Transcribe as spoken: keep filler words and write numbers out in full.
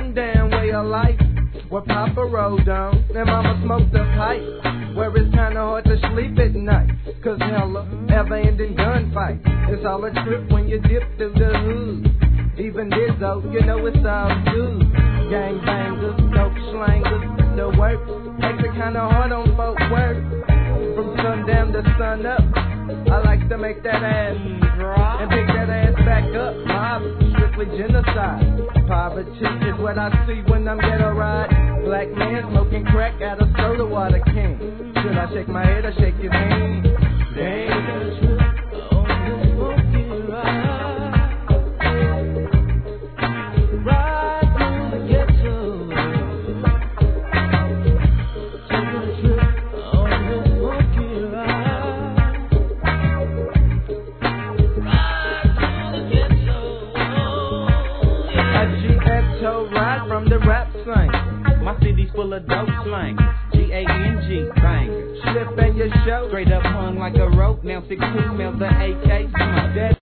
sundown way of life, where Papa rolled on and Mama smoked a pipe, where it's kinda hard to sleep at night, cause hella ever-ending gunfight. It's all a trip when you dip through the hood. Even Dizzo, you know it's all good. Gang bangers, dope slangers, the work makes it kinda hard on folk work. From sundown to sun up, I like to make that ass drop and pick that ass back up. Mob, strictly genocide. Poverty is what I see when I'm ghetto ride. Black man smoking crack out of soda water can. Should I shake my head or shake your hand? Damn. Ride from the rap slang. My city's full of dope slang. G A N G bang. Slip in your show. Straight up hung like a rope. Now six two smells the A K.